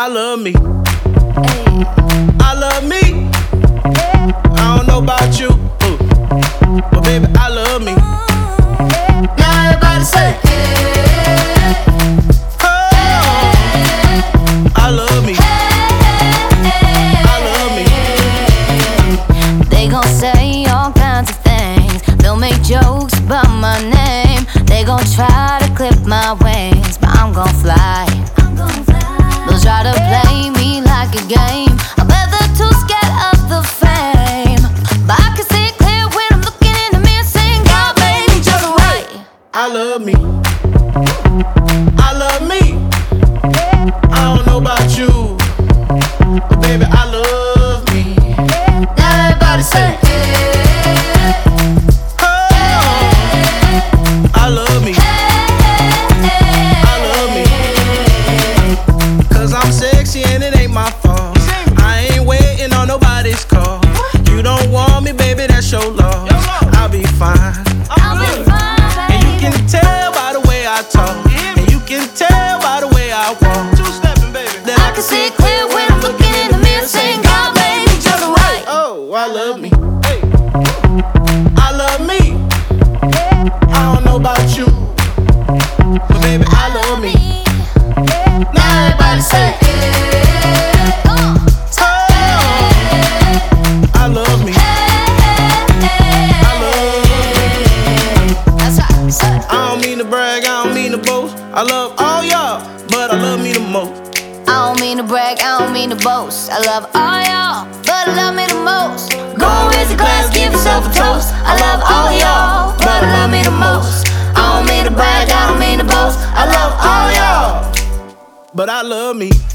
I love me. I love me. I don't know about you, but baby, I love me. Now everybody say, Oh, I love me. I love me. they gon' say all kinds of things. They'll make jokes about my name. They gon' try to clip my wings, but I'm gon' fly. They'll try to play me like a game. I bet they're too scared of the fame, but I can see it clear when I'm looking in the mirror saying, God made me just right. I love me. I love me. I don't know about you, but baby, I love me. Now everybody say, Oh, I love me. I love me. 'Cause I'm sexy and it ain't my fault. I ain't waiting on nobody's call. You don't want me, baby, that's your loss. I'll be fine. I'll be fine, And you can tell by the way I talk, and you can tell by the way I walk, that I can see it clear when I'm looking in the mirror saying, God made me just right. Oh, I love me. I love me. I don't know about you, but baby, I love me. Now everybody say, Oh, I love me. I love me. that's right, say. I don't mean to brag, I don't mean to boast. I love all y'all, but I love me the most. I don't mean to brag, I don't mean to boast. I love all y'all, but I love me the most. Go raise a glass, give yourself a toast. I love all y'all, but I love me the most. I don't mean to brag, I don't mean to boast. I love all y'all. But I love me.